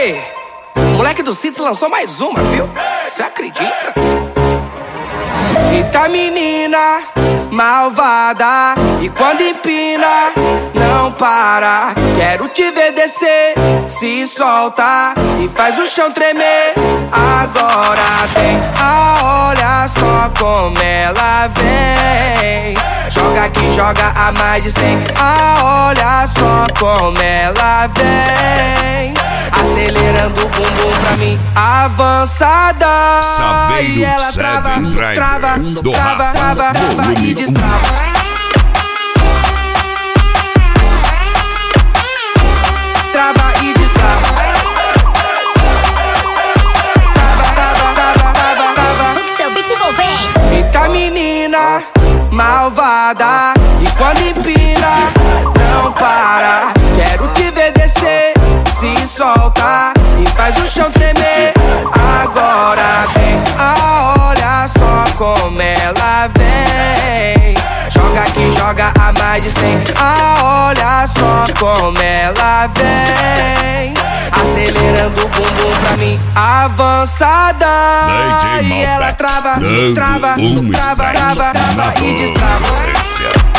Aí, o moleque do Cits lançou mais uma, viu? Você acredita? Eita menina malvada, e quando empina, não para. Quero te ver descer, se solta e faz o chão tremer. Agora tem olha só como ela vem. Joga aqui, joga a mais de 100. Olha só como ela vem. Acelerando o bumbum pra mim, avançada. Saveiro e ela trava, Driver, trava, do trava, Rafa, trava, trava e volume destrava. Trava e destrava. Eita menina malvada, e quando empina, não para. Quero te ver descer, se solta e faz o chão tremer. Agora vem, olha só como ela vem. Joga aqui, joga a mais de 100. Olha só como ela vem. Acelerando o bumbum pra mim, avançada. E ela trava, trava, trava, trava, trava e destrava.